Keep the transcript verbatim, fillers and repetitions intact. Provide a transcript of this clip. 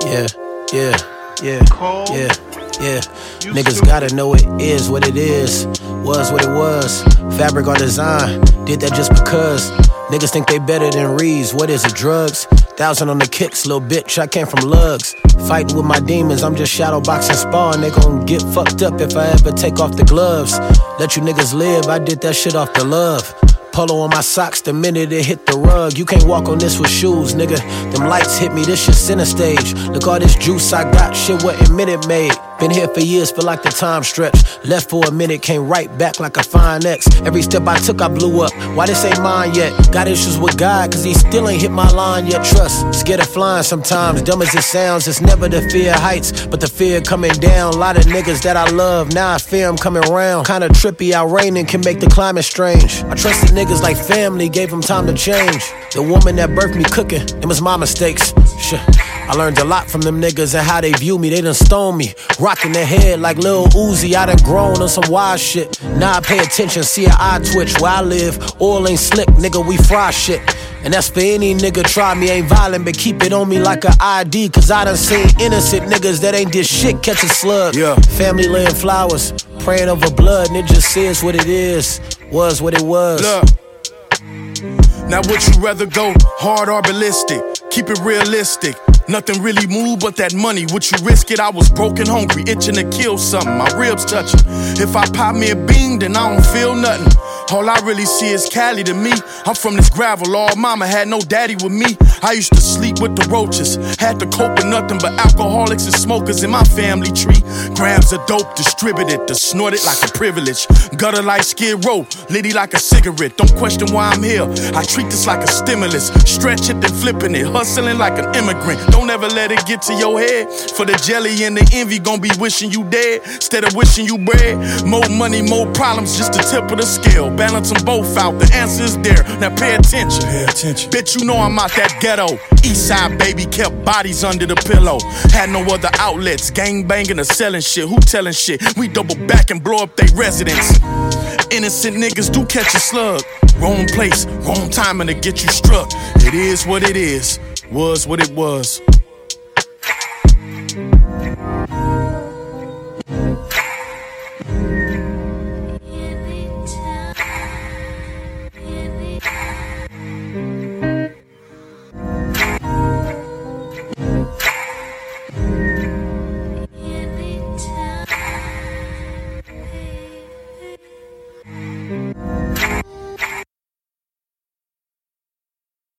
Yeah, yeah, yeah, yeah, yeah. Niggas gotta know it is what it is. Was what it was. Fabric or design. Did that just because. Niggas think they better than Reeves. What is it, drugs? Thousand on the kicks, little bitch, I came from lugs. Fighting with my demons, I'm just shadow boxing sparring. They gon' get fucked up if I ever take off the gloves. Let you niggas live, I did that shit off the love. Polo on my socks the minute it hit the rug. You can't walk on this with shoes, nigga. Them lights hit me, this shit center stage. Look all this juice I got, shit wasn't minute made. Been here for years, feel like the time stretch. Left for a minute, came right back like a fine X. Every step I took, I blew up. Why this ain't mine yet? Got issues with God, cause he still ain't hit my line yet. Trust, scared of flying sometimes. Dumb as it sounds, it's never the fear of heights, but the fear coming down. A lot of niggas that I love, now I fear them coming around. Kinda trippy, how raining can make the climate strange. I trusted niggas like family, gave them time to change. The woman that birthed me cooking, it was my mistakes. Shit. I learned a lot from them niggas and how they view me. They done stone me, rocking their head like Lil Uzi. I done grown on some wild shit. Now I pay attention, see how I twitch. Where I live, oil ain't slick, nigga, we fry shit. And that's for any nigga, try me, ain't violent, but keep it on me like a I D. Cause I done seen innocent niggas that ain't did shit catch a slug. Yeah. Family laying flowers, praying over blood, and it just is what it is. Was what it was. Look. Now would you rather go hard or ballistic? Keep it realistic. Nothing really moved but that money. Would you risk it? I was broken, hungry, itching to kill something. My ribs touching. If I pop me a bean, then I don't feel nothing. All I really see is Cali to me. I'm from this gravel. All mama had no daddy with me. I used to sleep with the roaches. Had to cope with nothing but alcoholics and smokers in my family tree. Grams of dope distributed to snort it like a privilege. Gutter like Skid Row, litty like a cigarette. Don't question why I'm here. I treat this like a stimulus. Stretch it then flipping it. Hustling like an immigrant. Don't ever let it get to your head. For the jelly and the envy, gon' be wishing you dead instead of wishing you bread. More money, more problems, just the tip of the scale. Balance them both out, the answer is there. Now pay attention. Pay attention. Bitch, you know I'm out that ghetto. East side baby, kept bodies under the pillow. Had no other outlets, gang banging or selling shit. Who telling shit? We double back and blow up they residence. Innocent niggas do catch a slug. Wrong place, wrong timing to get you struck. It is what it is. Was what it was.